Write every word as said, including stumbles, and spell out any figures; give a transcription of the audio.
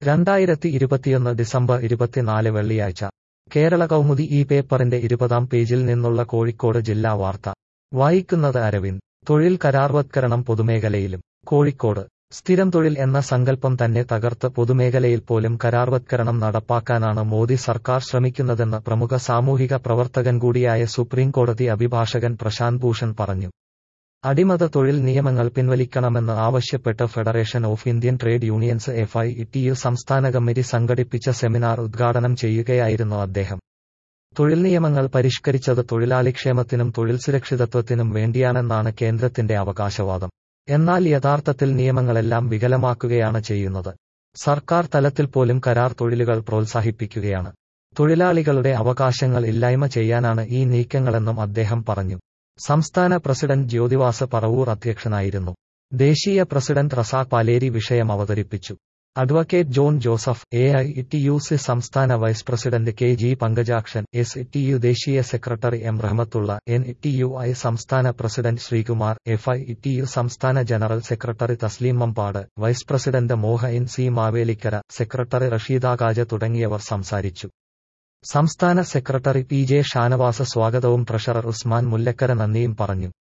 രണ്ടായിരത്തി ഇരുപത്തിയൊന്ന് ഡിസംബർ ഇരുപത്തിനാല് വെള്ളിയാഴ്ച കേരള കൗമുദി ഈ പേപ്പറിന്റെ ഇരുപതാം പേജിൽ നിന്നുള്ള കോഴിക്കോട് ജില്ലാ വാർത്ത വായിക്കുന്നത് അരവിന്ദ്. തൊഴിൽ കരാർവത്കരണം പൊതുമേഖലയിലും. കോഴിക്കോട് സ്ഥിരം തൊഴിൽ എന്ന സങ്കല്പം തന്നെ തകർത്ത് പൊതുമേഖലയിൽ പോലും കരാർവത്കരണം നടപ്പാക്കാനാണ് മോദി സർക്കാർ ശ്രമിക്കുന്നതെന്ന് പ്രമുഖ സാമൂഹിക പ്രവർത്തകൻ കൂടിയായ സുപ്രീം കോടതി അഭിഭാഷകൻ പ്രശാന്ത് ഭൂഷൺ പറഞ്ഞു. അടിമത തൊഴിൽ നിയമങ്ങൾ പിൻവലിക്കണമെന്ന് ആവശ്യപ്പെട്ട് federation of Indian trade unions F I T U സംസ്ഥാന കമ്മിറ്റി സംഘടിപ്പിച്ച സെമിനാർ ഉദ്ഘാടനം ചെയ്യുകയായിരുന്നു അദ്ദേഹം. തൊഴിൽ നിയമങ്ങൾ പരിഷ്കരിച്ചത് തൊഴിലാളിക്ഷേമത്തിനും തൊഴിൽ സുരക്ഷിതത്വത്തിനും വേണ്ടിയാണെന്നാണ് കേന്ദ്രത്തിന്റെ അവകാശവാദം. എന്നാൽ യഥാർത്ഥത്തിൽ നിയമങ്ങളെല്ലാം വികലമാക്കുകയാണ് ചെയ്യുന്നത്. സർക്കാർ തലത്തിൽ പോലും കരാർ തൊഴിലുകൾ പ്രോത്സാഹിപ്പിക്കുകയാണ്. തൊഴിലാളികളുടെ അവകാശങ്ങൾ ഇല്ലായ്മ ചെയ്യാനാണ് ഈ നീക്കങ്ങളെന്നും അദ്ദേഹം പറഞ്ഞു. സംസ്ഥാന പ്രസിഡന്റ് ജ്യോതിവാസ് പറവൂർ അധ്യക്ഷനായിരുന്നു. ദേശീയ പ്രസിഡന്റ് റസാഖ് പാലേരി വിഷയം അവതരിപ്പിച്ചു. Advocate John Joseph, A I T U C സംസ്ഥാന vice president K G Pankajakshan, S T U ദേശീയ secretary M Rahmathulla, N T U I സംസ്ഥാന president Sreekumar, F I T U സംസ്ഥാന general secretary Thasleem Mambad, vice president Mohin C Mavelikkara, secretary Rasheeda Kaja തുടങ്ങിയവർ സംസാരിച്ചു. സംസ്ഥാന secretary P J Shanavas സ്വാഗതവും treasurer Usman Mullakkara നന്ദിയും പറഞ്ഞു.